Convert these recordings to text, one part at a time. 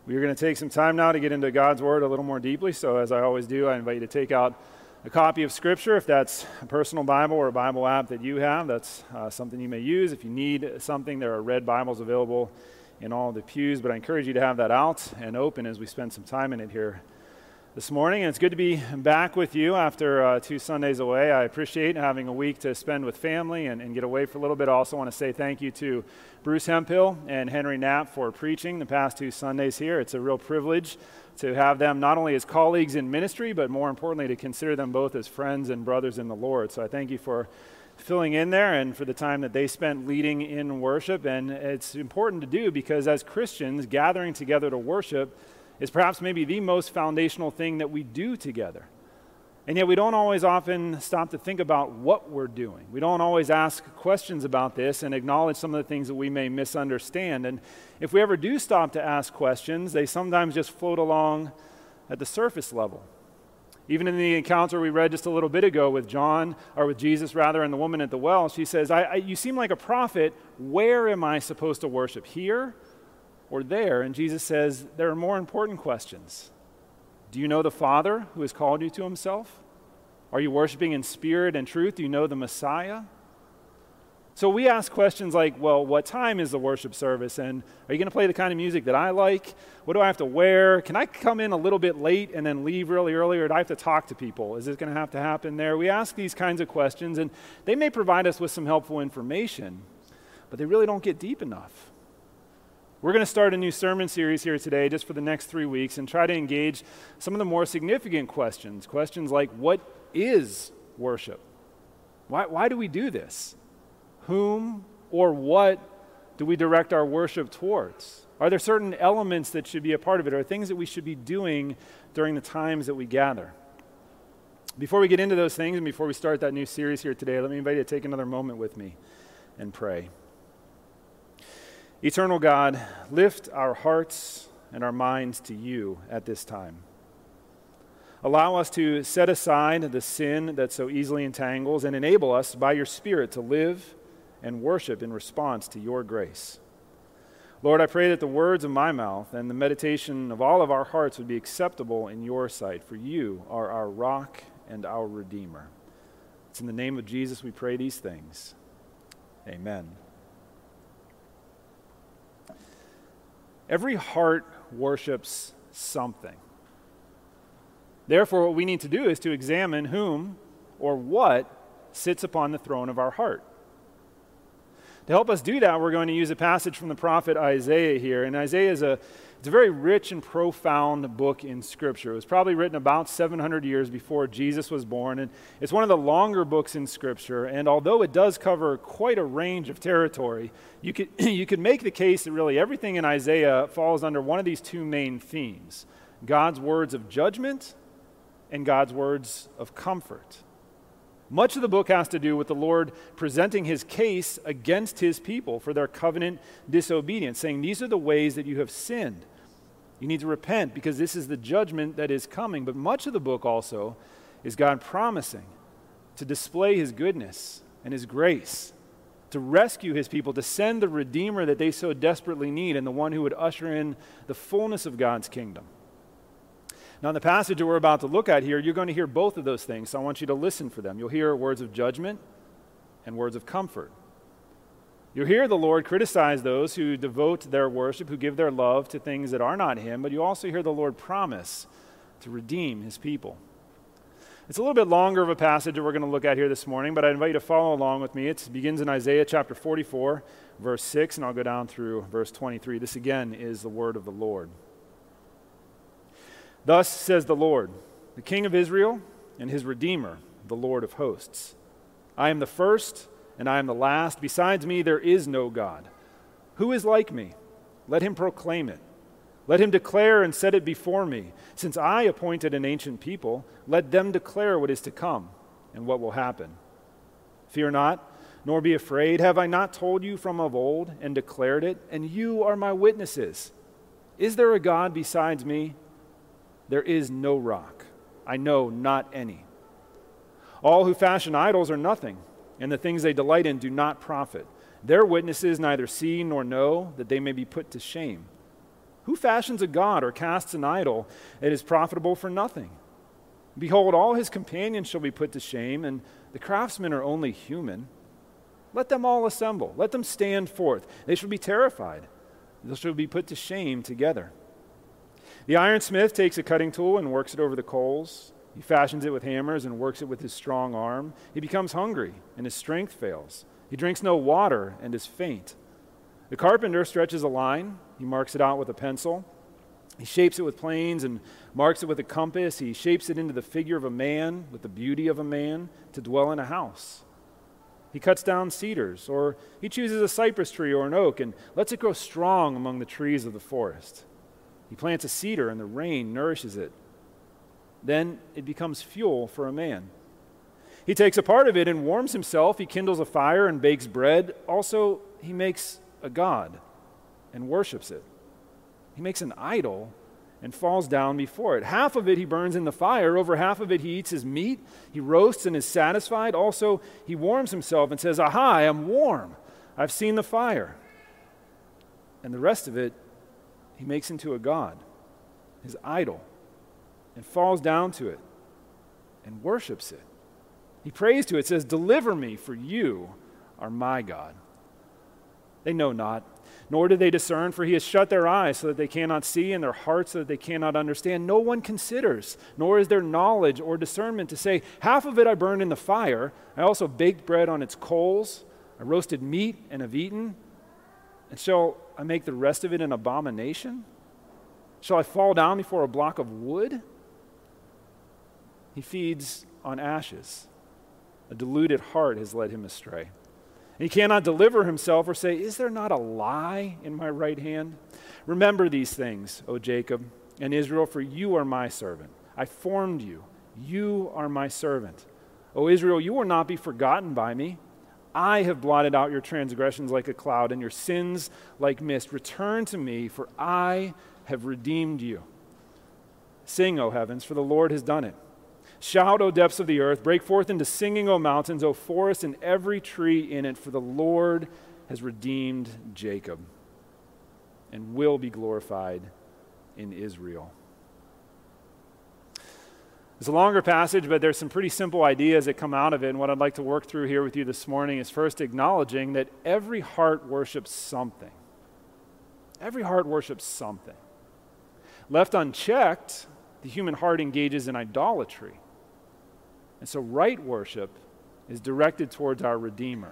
We're going to take some time now to get into God's Word a little more deeply. So as I always do, I invite you to take out a copy of Scripture. If that's a personal Bible or a Bible app that you have, that's something you may use. If you need something, there are red Bibles available in all of the pews. But I encourage you to have that out and open as we spend some time in it here this morning. And it's good to be back with you after 2 Sundays away. I appreciate having a week to spend with family and get away for a little bit. I also want to say thank you to Bruce Hemphill and Henry Knapp for preaching the past 2 Sundays here. It's a real privilege to have them not only as colleagues in ministry, but more importantly, to consider them both as friends and brothers in the Lord. So I thank you for filling in there and for the time that they spent leading in worship. And it's important to do because as Christians, gathering together to worship is perhaps maybe the most foundational thing that we do together. And yet we don't always often stop to think about what we're doing. We don't always ask questions about this and acknowledge some of the things that we may misunderstand. And if we ever do stop to ask questions, they sometimes just float along at the surface level. Even in the encounter we read just a little bit ago with Jesus and the woman at the well, she says, you seem like a prophet. Where am I supposed to worship? Here or there? And Jesus says, there are more important questions. Do you know the Father who has called you to himself? Are you worshiping in spirit and truth? Do you know the Messiah? So we ask questions like, well, what time is the worship service? And are you going to play the kind of music that I like? What do I have to wear? Can I come in a little bit late and then leave really early, or do I have to talk to people? Is this going to have to happen there? We ask these kinds of questions, and they may provide us with some helpful information, but they really don't get deep enough. We're going to start a new sermon series here today just for the next 3 weeks and try to engage some of the more significant questions. Questions like, what is worship? Why do we do this? Whom or what do we direct our worship towards? Are there certain elements that should be a part of it, or things that we should be doing during the times that we gather? Before we get into those things and before we start that new series here today, let me invite you to take another moment with me and pray. Eternal God, lift our hearts and our minds to you at this time. Allow us to set aside the sin that so easily entangles and enable us by your Spirit to live and worship in response to your grace. Lord, I pray that the words of my mouth and the meditation of all of our hearts would be acceptable in your sight, for you are our rock and our Redeemer. It's in the name of Jesus we pray these things. Amen. Every heart worships something. Therefore, what we need to do is to examine whom or what sits upon the throne of our heart. To help us do that, we're going to use a passage from the prophet Isaiah here. And Isaiah it's a very rich and profound book in Scripture. It was probably written about 700 years before Jesus was born. And it's one of the longer books in Scripture. And although it does cover quite a range of territory, you could make the case that really everything in Isaiah falls under one of these two main themes: God's words of judgment and God's words of comfort. Much of the book has to do with the Lord presenting his case against his people for their covenant disobedience, saying these are the ways that you have sinned. You need to repent because this is the judgment that is coming. But much of the book also is God promising to display his goodness and his grace, to rescue his people, to send the Redeemer that they so desperately need, and the one who would usher in the fullness of God's kingdom. Now, in the passage that we're about to look at here, you're going to hear both of those things, so I want you to listen for them. You'll hear words of judgment and words of comfort. You'll hear the Lord criticize those who devote their worship, who give their love to things that are not him, but you also hear the Lord promise to redeem his people. It's a little bit longer of a passage that we're going to look at here this morning, but I invite you to follow along with me. It begins in Isaiah chapter 44, verse 6, and I'll go down through verse 23. This again is the word of the Lord. Thus says the Lord, the King of Israel and his Redeemer, the Lord of hosts. I am the first and I am the last. Besides me there is no God. Who is like me? Let him proclaim it. Let him declare and set it before me. Since I appointed an ancient people, let them declare what is to come and what will happen. Fear not, nor be afraid. Have I not told you from of old and declared it? And you are my witnesses. Is there a God besides me? There is no rock. I know not any. All who fashion idols are nothing, and the things they delight in do not profit. Their witnesses neither see nor know, that they may be put to shame. Who fashions a god or casts an idol that is profitable for nothing? Behold, all his companions shall be put to shame, and the craftsmen are only human. Let them all assemble. Let them stand forth. They shall be terrified. They shall be put to shame together. The ironsmith takes a cutting tool and works it over the coals. He fashions it with hammers and works it with his strong arm. He becomes hungry, and his strength fails. He drinks no water and is faint. The carpenter stretches a line. He marks it out with a pencil. He shapes it with planes and marks it with a compass. He shapes it into the figure of a man with the beauty of a man to dwell in a house. He cuts down cedars, or he chooses a cypress tree or an oak and lets it grow strong among the trees of the forest. He plants a cedar and the rain nourishes it. Then it becomes fuel for a man. He takes a part of it and warms himself. He kindles a fire and bakes bread. Also, he makes a god and worships it. He makes an idol and falls down before it. Half of it he burns in the fire. Over half of it he eats his meat. He roasts and is satisfied. Also, he warms himself and says, "Aha, I am warm. I've seen the fire." And the rest of it he makes into a god, his idol, and falls down to it and worships it. He prays to it, says, "Deliver me, for you are my God." They know not, nor do they discern, for he has shut their eyes so that they cannot see, and their hearts so that they cannot understand. No one considers, nor is there knowledge or discernment to say, "Half of it I burned in the fire. I also baked bread on its coals. I roasted meat and have eaten. And shall I make the rest of it an abomination? Shall I fall down before a block of wood?" He feeds on ashes. A deluded heart has led him astray. He cannot deliver himself or say, "Is there not a lie in my right hand?" Remember these things, O Jacob and Israel, for you are my servant. I formed you. You are my servant. O Israel, you will not be forgotten by me. I have blotted out your transgressions like a cloud and your sins like mist. Return to me, for I have redeemed you. Sing, O heavens, for the Lord has done it. Shout, O depths of the earth. Break forth into singing, O mountains, O forest, and every tree in it, for the Lord has redeemed Jacob and will be glorified in Israel. It's a longer passage, but there's some pretty simple ideas that come out of it. And what I'd like to work through here with you this morning is first acknowledging that every heart worships something. Every heart worships something. Left unchecked, the human heart engages in idolatry. And so right worship is directed towards our Redeemer.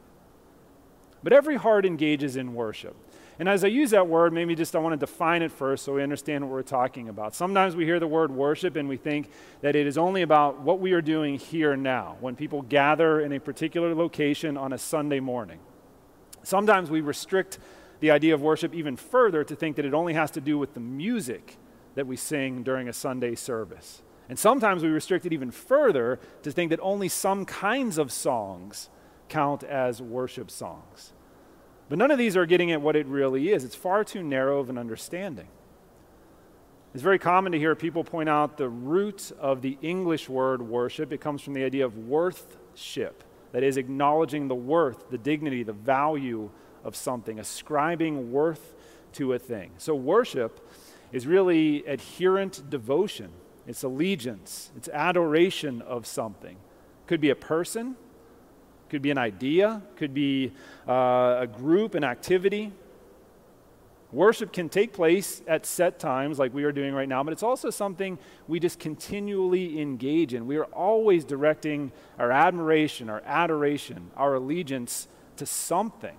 But every heart engages in worship. And as I use that word, maybe just I want to define it first so we understand what we're talking about. Sometimes we hear the word worship and we think that it is only about what we are doing here now, when people gather in a particular location on a Sunday morning. Sometimes we restrict the idea of worship even further to think that it only has to do with the music that we sing during a Sunday service. And sometimes we restrict it even further to think that only some kinds of songs count as worship songs. But none of these are getting at what it really is. It's far too narrow of an understanding. It's very common to hear people point out the root of the English word worship. It comes from the idea of worthship, that is, acknowledging the worth, the dignity, the value of something, ascribing worth to a thing. So worship is really adherent devotion. It's allegiance. It's adoration of something. Could be a person. Could be an idea. Could be a group, an activity. Worship can take place at set times like we are doing right now, but it's also something we just continually engage in. We are always directing our admiration, our adoration, our allegiance to something.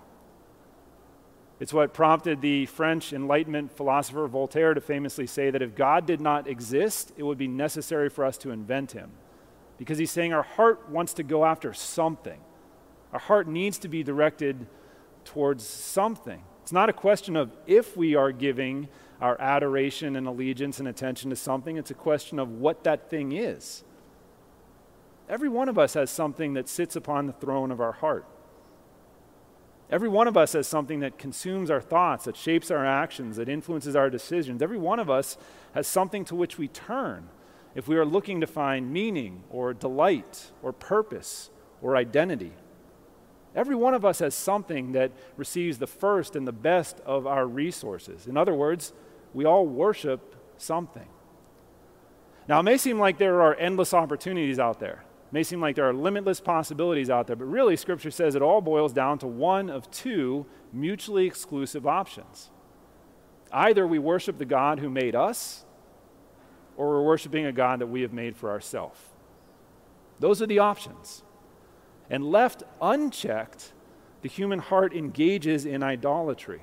It's what prompted the French Enlightenment philosopher Voltaire to famously say that if God did not exist, it would be necessary for us to invent him. Because he's saying our heart wants to go after something. Our heart needs to be directed towards something. It's not a question of if we are giving our adoration and allegiance and attention to something. It's a question of what that thing is. Every one of us has something that sits upon the throne of our heart. Every one of us has something that consumes our thoughts, that shapes our actions, that influences our decisions. Every one of us has something to which we turn if we are looking to find meaning or delight or purpose or identity. Every one of us has something that receives the first and the best of our resources. In other words, we all worship something. Now, it may seem like there are endless opportunities out there. It may seem like there are limitless possibilities out there, but really, Scripture says it all boils down to one of two mutually exclusive options. Either we worship the God who made us, or we're worshiping a God that we have made for ourselves. Those are the options. And left unchecked, the human heart engages in idolatry.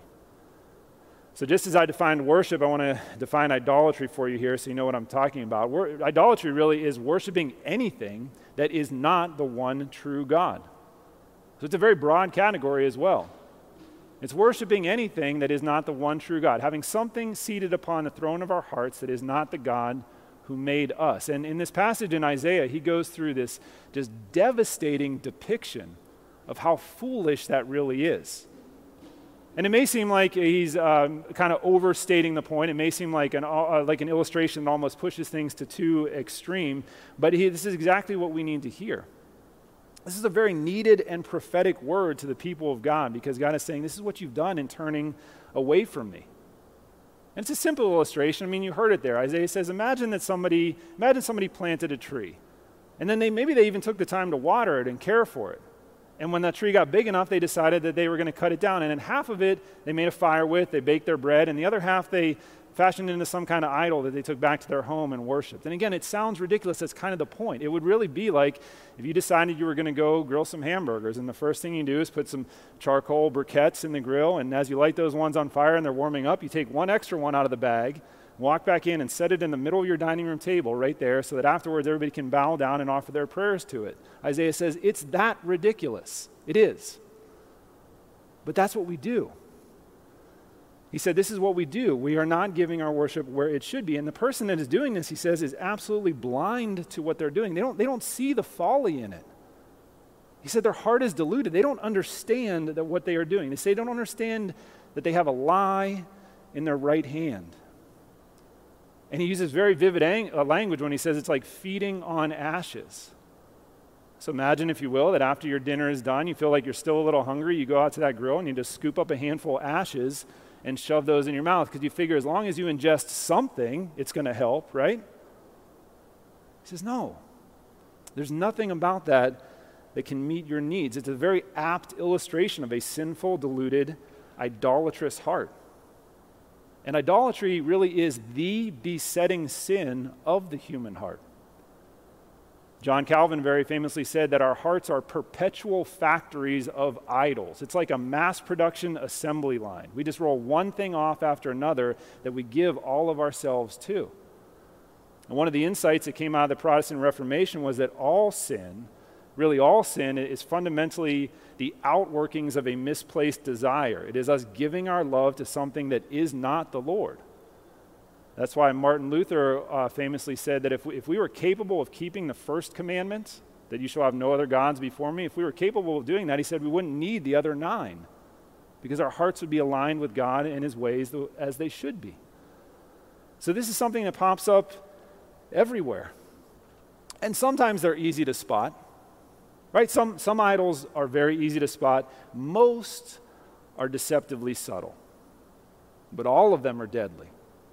So just as I defined worship, I want to define idolatry for you here so you know what I'm talking about. Idolatry really is worshiping anything that is not the one true God. So it's a very broad category as well. It's worshiping anything that is not the one true God, having something seated upon the throne of our hearts that is not the God who made us. And in this passage in Isaiah, he goes through this just devastating depiction of how foolish that really is. And it may seem like he's kind of overstating the point. It may seem like an illustration that almost pushes things to too extreme, but this is exactly what we need to hear. This is a very needed and prophetic word to the people of God, because God is saying, this is what you've done in turning away from me. And it's a simple illustration. I mean, you heard it there. Isaiah says, imagine somebody planted a tree, and then maybe they even took the time to water it and care for it. And when that tree got big enough, they decided that they were going to cut it down. And then half of it they made a fire with, they baked their bread, and the other half they fashioned into some kind of idol that they took back to their home and worshiped. And again, it sounds ridiculous. That's kind of the point. It would really be like if you decided you were going to go grill some hamburgers, and the first thing you do is put some charcoal briquettes in the grill, and as you light those ones on fire and they're warming up, you take one extra one out of the bag, walk back in and set it in the middle of your dining room table right there so that afterwards everybody can bow down and offer their prayers to it. Isaiah says it's that ridiculous. It is. But that's what we do. He said, this is what we do. We are not giving our worship where it should be. And the person that is doing this, he says, is absolutely blind to what they're doing. They don't see the folly in it. He said their heart is deluded. They don't understand that what they are doing. They don't understand that they have a lie in their right hand. And he uses very vivid language when he says it's like feeding on ashes. So imagine, if you will, that after your dinner is done, you feel like you're still a little hungry. You go out to that grill and you just scoop up a handful of ashes and shove those in your mouth because you figure as long as you ingest something, it's going to help, right? He says, no. There's nothing about that can meet your needs. It's a very apt illustration of a sinful, deluded, idolatrous heart. And idolatry really is the besetting sin of the human heart. John Calvin very famously said that our hearts are perpetual factories of idols. It's like a mass production assembly line. We just roll one thing off after another that we give all of ourselves to. And one of the insights that came out of the Protestant Reformation was that all sin, really all sin, is fundamentally the outworkings of a misplaced desire. It is us giving our love to something that is not the Lord. That's why Martin Luther famously said that if we were capable of keeping the first commandment, that you shall have no other gods before me, if we were capable of doing that, he said we wouldn't need the other 9 because our hearts would be aligned with God and his ways as they should be. So this is something that pops up everywhere. And sometimes they're easy to spot, right? Some idols are very easy to spot. Most are deceptively subtle, but all of them are deadly.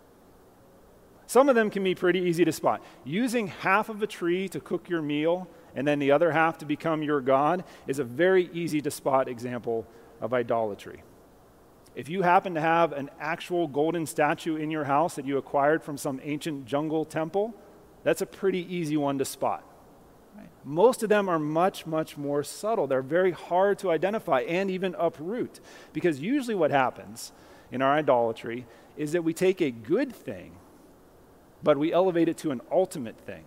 Some of them can be pretty easy to spot. Using half of a tree to cook your meal and then the other half to become your God is a very easy to spot example of idolatry. If you happen to have an actual golden statue in your house that you acquired from some ancient jungle temple, that's a pretty easy one to spot. Right? Most of them are much, much more subtle. They're very hard to identify and even uproot, because usually what happens in our idolatry is that we take a good thing but we elevate it to an ultimate thing.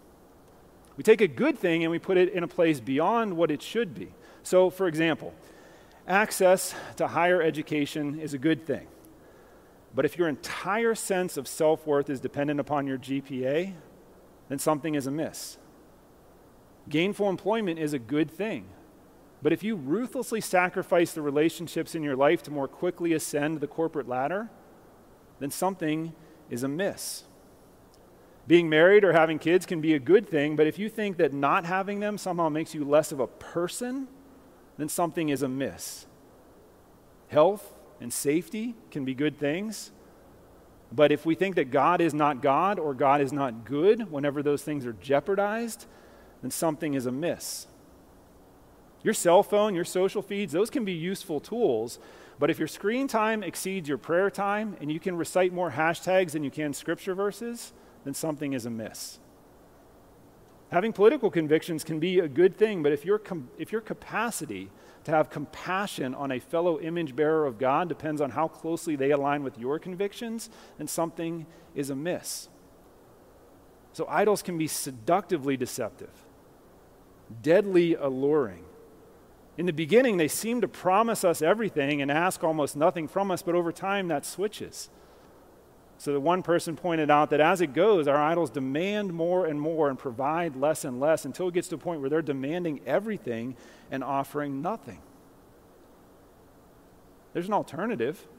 We take a good thing and we put it in a place beyond what it should be. So, for example, access to higher education is a good thing. But if your entire sense of self-worth is dependent upon your GPA, then something is amiss. Gainful employment is a good thing. But if you ruthlessly sacrifice the relationships in your life to more quickly ascend the corporate ladder, then something is amiss. Being married or having kids can be a good thing, but if you think that not having them somehow makes you less of a person, then something is amiss. Health and safety can be good things, But if we think that God is not God or God is not good, whenever those things are jeopardized, then something is amiss. Your cell phone, your social feeds, those can be useful tools, but if your screen time exceeds your prayer time and you can recite more hashtags than you can scripture verses, then something is amiss. Having political convictions can be a good thing, but if your capacity to have compassion on a fellow image bearer of God depends on how closely they align with your convictions, then something is amiss. So idols can be seductively deceptive, deadly alluring. In the beginning, they seem to promise us everything and ask almost nothing from us, but over time that switches. So that one person pointed out that as it goes, our idols demand more and more and provide less and less until it gets to a point where they're demanding everything and offering nothing. There's an alternative.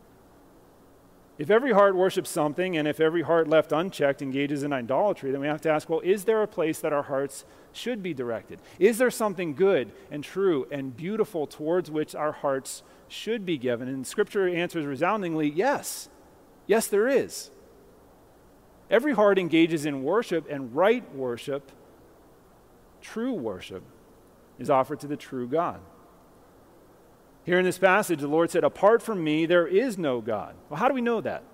If every heart worships something and if every heart left unchecked engages in idolatry, then we have to ask, well, is there a place that our hearts should be directed? Is there something good and true and beautiful towards which our hearts should be given? And Scripture answers resoundingly, yes. Yes, there is. Every heart engages in worship, and right worship, true worship, is offered to the true God. Here in this passage, the Lord said, apart from me, there is no God. Well, how do we know that?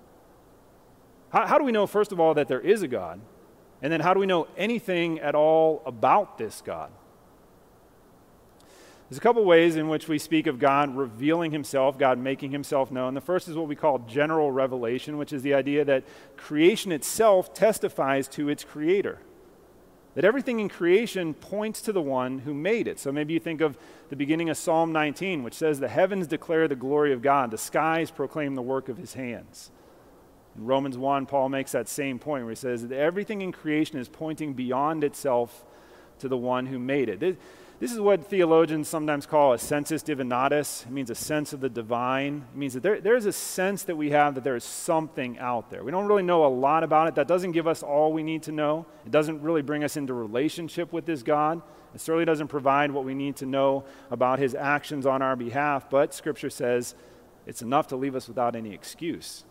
How do we know, first of all, that there is a God? And then how do we know anything at all about this God? There's a couple ways in which we speak of God revealing himself, God making himself known. The first is what we call general revelation, which is the idea that creation itself testifies to its creator. That everything in creation points to the one who made it. So maybe you think of the beginning of Psalm 19, which says, the heavens declare the glory of God, the skies proclaim the work of his hands. In Romans 1, Paul makes that same point where he says that everything in creation is pointing beyond itself to the one who made it. This is what theologians sometimes call a sensus divinatus. It means a sense of the divine. It means that there's a sense that we have that there is something out there. We don't really know a lot about it. That doesn't give us all we need to know. It doesn't really bring us into relationship with this God. It certainly doesn't provide what we need to know about his actions on our behalf, but Scripture says it's enough to leave us without any excuse.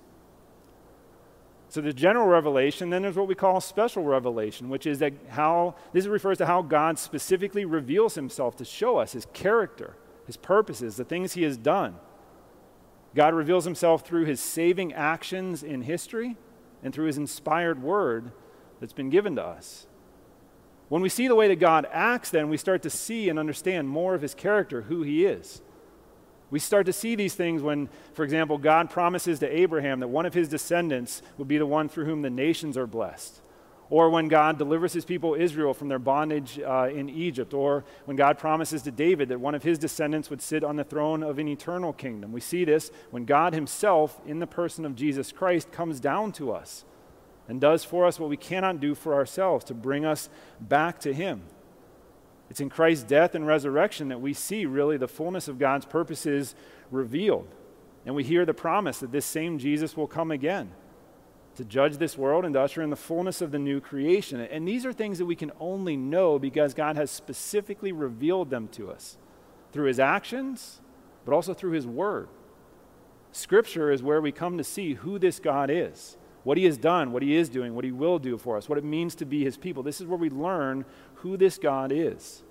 So there's general revelation, then there's what we call special revelation, which is that this refers to how God specifically reveals himself to show us his character, his purposes, the things he has done. God reveals himself through his saving actions in history and through his inspired word that's been given to us. When we see the way that God acts, then we start to see and understand more of his character, who he is. We start to see these things when, for example, God promises to Abraham that one of his descendants would be the one through whom the nations are blessed. Or when God delivers his people Israel from their bondage in Egypt. Or when God promises to David that one of his descendants would sit on the throne of an eternal kingdom. We see this when God himself, in the person of Jesus Christ, comes down to us and does for us what we cannot do for ourselves, to bring us back to him. It's in Christ's death and resurrection that we see really the fullness of God's purposes revealed. And we hear the promise that this same Jesus will come again to judge this world and to usher in the fullness of the new creation. And these are things that we can only know because God has specifically revealed them to us through his actions, but also through his word. Scripture is where we come to see who this God is, what he has done, what he is doing, what he will do for us, what it means to be his people. This is where we learn who this God is.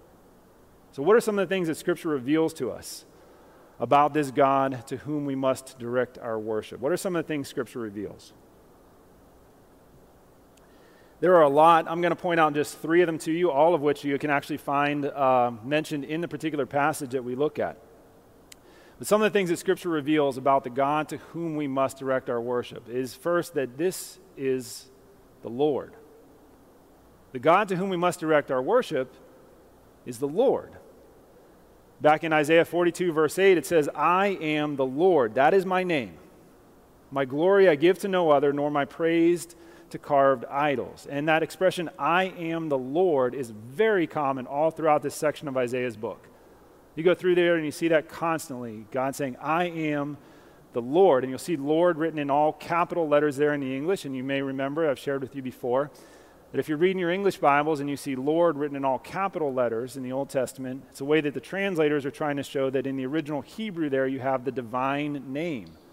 So what are some of the things that Scripture reveals to us about this God to whom we must direct our worship? What are some of the things Scripture reveals? There are a lot. I'm going to point out just 3 of them to you, all of which you can actually find mentioned in the particular passage that we look at. But some of the things that Scripture reveals about the God to whom we must direct our worship is first that this is the Lord. The God to whom we must direct our worship is the Lord. Back in Isaiah 42, verse 8, it says, I am the Lord. That is my name. My glory I give to no other, nor my praise to carved idols. And that expression, I am the Lord, is very common all throughout this section of Isaiah's book. You go through there and you see that constantly. God saying, I am the Lord. And you'll see Lord written in all capital letters there in the English. And you may remember, I've shared with you before, that if you're reading your English Bibles and you see Lord written in all capital letters in the Old Testament, it's a way that the translators are trying to show that in the original Hebrew there you have the divine name.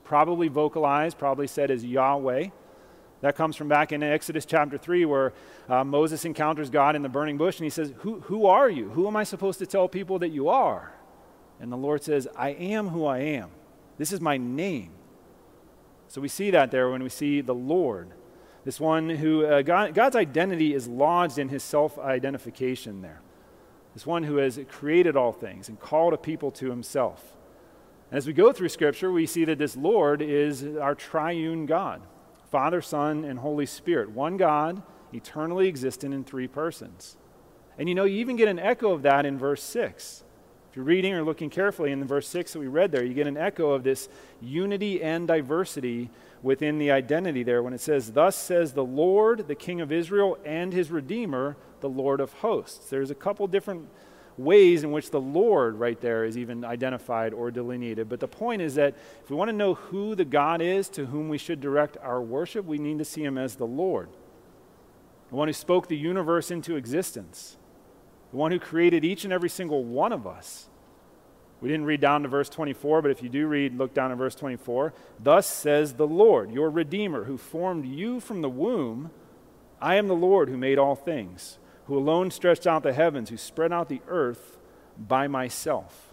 probably vocalized, probably said as Yahweh. That comes from back in Exodus chapter 3 where Moses encounters God in the burning bush and he says, who are you? Who am I supposed to tell people that you are? And the Lord says, I am who I am. This is my name. So we see that there when we see the Lord. This one who, God's identity is lodged in his self-identification there. This one who has created all things and called a people to himself. And as we go through Scripture, we see that this Lord is our triune God. Father, Son, and Holy Spirit. One God, eternally existent in three persons. And you even get an echo of that in verse 6. If you're reading or looking carefully in the verse 6 that we read there, you get an echo of this unity and diversity within the identity there when it says, thus says the Lord, the King of Israel, and his Redeemer, the Lord of hosts. There's a couple different ways in which the Lord right there is even identified or delineated. But the point is that if we want to know who the God is to whom we should direct our worship, we need to see him as the Lord. The one who spoke the universe into existence. The one who created each and every single one of us. We didn't read down to verse 24, but if you do read, look down at verse 24. Thus says the Lord, your Redeemer, who formed you from the womb. I am the Lord who made all things, who alone stretched out the heavens, who spread out the earth by myself.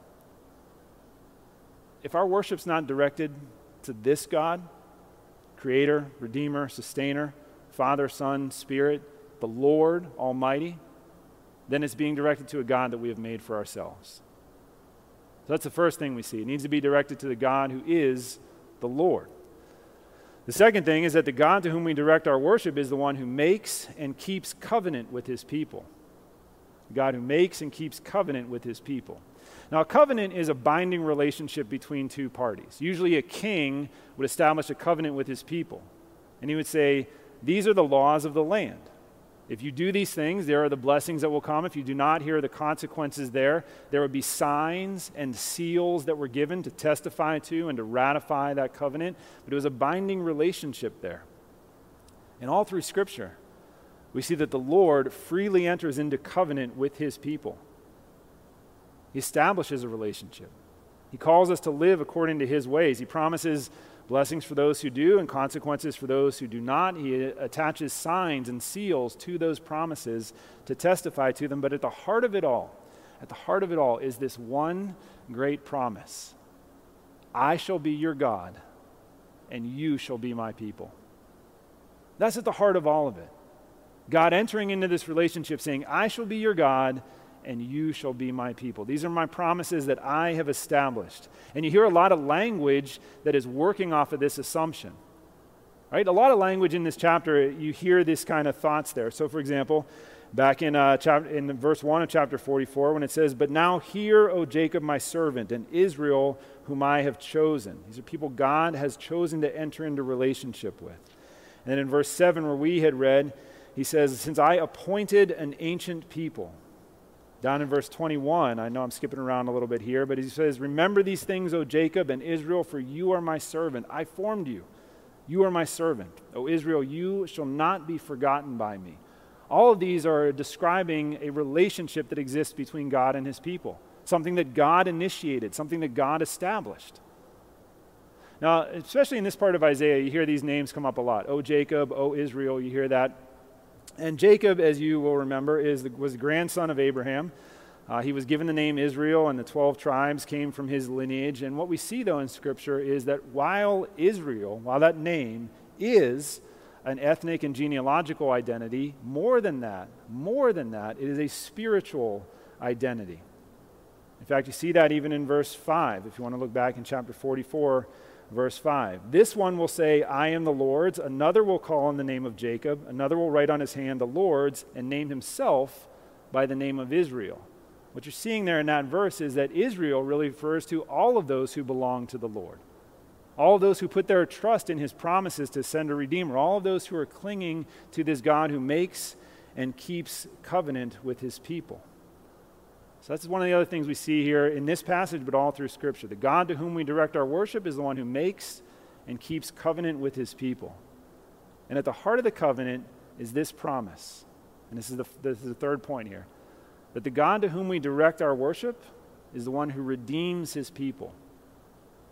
If our worship's not directed to this God, Creator, Redeemer, Sustainer, Father, Son, Spirit, the Lord Almighty, then it's being directed to a God that we have made for ourselves. So that's the first thing we see. It needs to be directed to the God who is the Lord. The second thing is that the God to whom we direct our worship is the one who makes and keeps covenant with his people. The God who makes and keeps covenant with his people. Now, a covenant is a binding relationship between two parties. Usually a king would establish a covenant with his people. And he would say, these are the laws of the land. If you do these things, there are the blessings that will come. If you do not, here are the consequences there. There would be signs and seals that were given to testify to and to ratify that covenant. But it was a binding relationship there. And all through Scripture, we see that the Lord freely enters into covenant with his people. He establishes a relationship. He calls us to live according to his ways. He promises blessings for those who do and consequences for those who do not. He attaches signs and seals to those promises to testify to them. But at the heart of it all is this one great promise. I shall be your God, and you shall be my people. That's at the heart of all of it. God entering into this relationship saying, I shall be your God, and you shall be my people. These are my promises that I have established. And you hear a lot of language that is working off of this assumption. Right? A lot of language in this chapter, you hear this kind of thoughts there. So for example, back in verse 1 of chapter 44, when it says, but now hear, O Jacob, my servant, and Israel, whom I have chosen. These are people God has chosen to enter into relationship with. And then in verse 7, where we had read, he says, since I appointed an ancient people. Down in verse 21, I know I'm skipping around a little bit here, but he says, remember these things, O Jacob and Israel, for you are my servant. I formed you. You are my servant. O Israel, you shall not be forgotten by me. All of these are describing a relationship that exists between God and his people, something that God initiated, something that God established. Now, especially in this part of Isaiah, you hear these names come up a lot. O Jacob, O Israel, you hear that. And Jacob, as you will remember, was the grandson of Abraham. He was given the name Israel, and the 12 tribes came from his lineage. And what we see, though, in Scripture is that while that name is an ethnic and genealogical identity, more than that, it is a spiritual identity. In fact, you see that even in verse 5, if you want to look back in chapter 44, verse 5. This one will say, I am the Lord's. Another will call on the name of Jacob. Another will write on his hand the Lord's and name himself by the name of Israel. What you're seeing there in that verse is that Israel really refers to all of those who belong to the Lord. All of those who put their trust in his promises to send a Redeemer. All of those who are clinging to this God who makes and keeps covenant with his people. So that's one of the other things we see here in this passage, but all through Scripture. The God to whom we direct our worship is the one who makes and keeps covenant with his people. And at the heart of the covenant is this promise. And this is the third point here. That the God to whom we direct our worship is the one who redeems his people.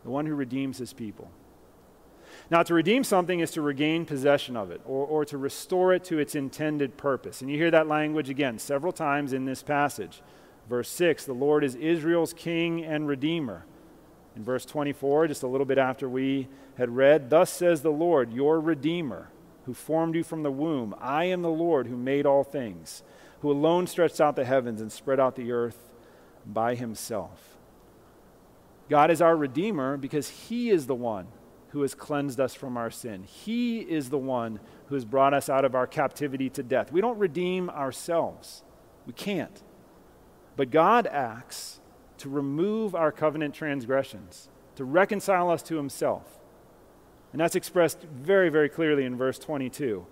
the one who redeems his people. Now, to redeem something is to regain possession of it or to restore it to its intended purpose. And you hear that language again several times in this passage. Verse 6, the Lord is Israel's king and redeemer. In verse 24, just a little bit after we had read, thus says the Lord, your redeemer, who formed you from the womb. I am the Lord who made all things, who alone stretched out the heavens and spread out the earth by himself. God is our redeemer because he is the one who has cleansed us from our sin. He is the one who has brought us out of our captivity to death. We don't redeem ourselves. We can't. But God acts to remove our covenant transgressions, to reconcile us to himself. And that's expressed very, very clearly in verse 22.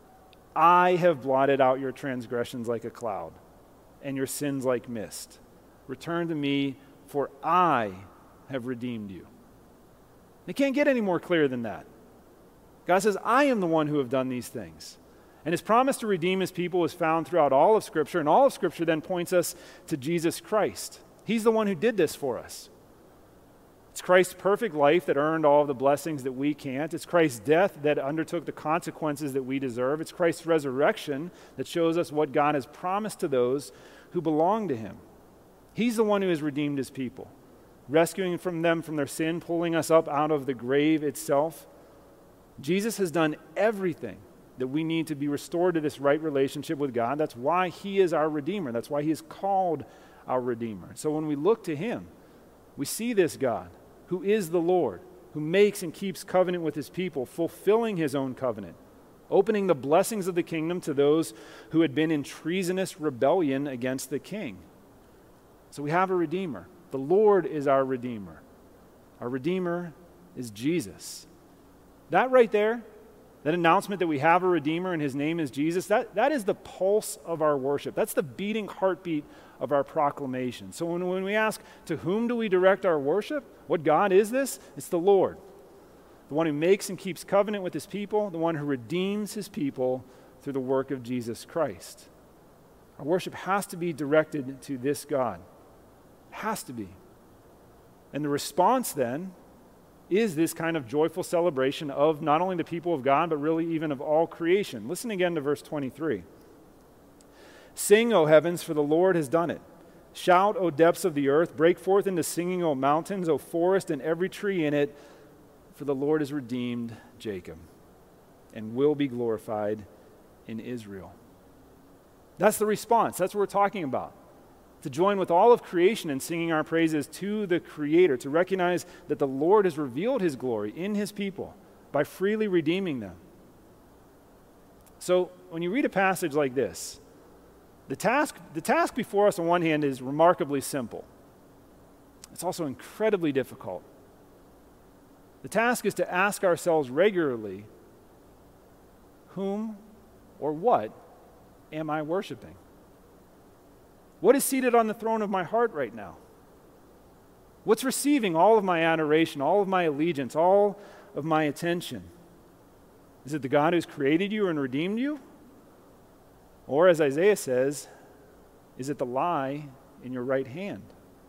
I have blotted out your transgressions like a cloud, and your sins like mist. Return to me, for I have redeemed you. It can't get any more clear than that. God says, I am the one who have done these things. And his promise to redeem his people is found throughout all of Scripture, and all of Scripture then points us to Jesus Christ. He's the one who did this for us. It's Christ's perfect life that earned all of the blessings that we can't. It's Christ's death that undertook the consequences that we deserve. It's Christ's resurrection that shows us what God has promised to those who belong to him. He's the one who has redeemed his people, rescuing them from their sin, pulling us up out of the grave itself. Jesus has done everything that we need to be restored to this right relationship with God. That's why he is our Redeemer. That's why he is called our Redeemer. So when we look to him, we see this God who is the Lord, who makes and keeps covenant with his people, fulfilling his own covenant, opening the blessings of the kingdom to those who had been in treasonous rebellion against the king. So we have a Redeemer. The Lord is our Redeemer. Our Redeemer is Jesus. That right there, that announcement that we have a Redeemer and his name is Jesus, that is the pulse of our worship. That's the beating heartbeat of our proclamation. So when we ask, to whom do we direct our worship? What God is this? It's the Lord, the one who makes and keeps covenant with his people, the one who redeems his people through the work of Jesus Christ. Our worship has to be directed to this God. It has to be. And the response then is this kind of joyful celebration of not only the people of God, but really even of all creation. Listen again to verse 23. Sing, O heavens, for the Lord has done it. Shout, O depths of the earth. Break forth into singing, O mountains, O forest, and every tree in it. For the Lord has redeemed Jacob and will be glorified in Israel. That's the response. That's what we're talking about. To join with all of creation in singing our praises to the Creator, to recognize that the Lord has revealed his glory in his people by freely redeeming them. So when you read a passage like this, the task before us on one hand is remarkably simple. It's also incredibly difficult. The task is to ask ourselves regularly, whom or what am I worshiping? What is seated on the throne of my heart right now? What's receiving all of my adoration, all of my allegiance, all of my attention? Is it the God who's created you and redeemed you? Or, as Isaiah says, is it the lie in your right hand?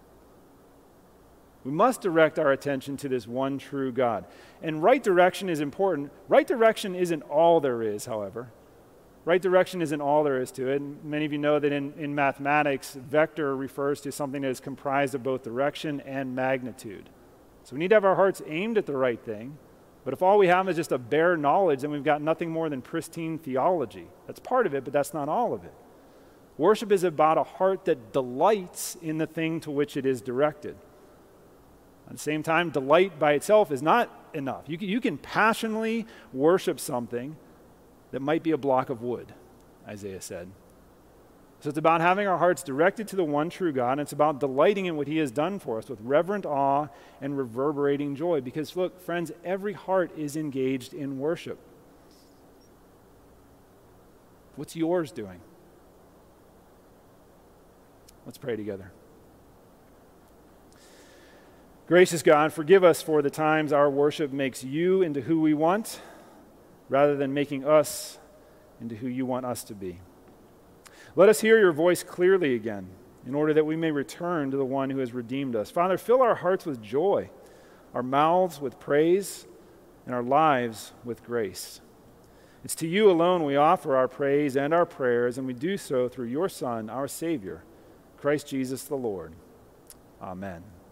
We must direct our attention to this one true God. And right direction is important. Right direction isn't all there is, however. Right direction isn't all there is to it. And many of you know that in mathematics, vector refers to something that is comprised of both direction and magnitude. So we need to have our hearts aimed at the right thing. But if all we have is just a bare knowledge, then we've got nothing more than pristine theology. That's part of it, but that's not all of it. Worship is about a heart that delights in the thing to which it is directed. At the same time, delight by itself is not enough. You can passionately worship something that might be a block of wood, Isaiah said. So it's about having our hearts directed to the one true God, and it's about delighting in what he has done for us with reverent awe and reverberating joy. Because look, friends, every heart is engaged in worship. What's yours doing? Let's pray together. Gracious God, forgive us for the times our worship makes you into who we want, rather than making us into who you want us to be. Let us hear your voice clearly again, in order that we may return to the one who has redeemed us. Father, fill our hearts with joy our mouths with praise, and our lives with grace. It's to you alone we offer our praise and our prayers, and we do so through your Son, our Savior, Christ Jesus the Lord. Amen.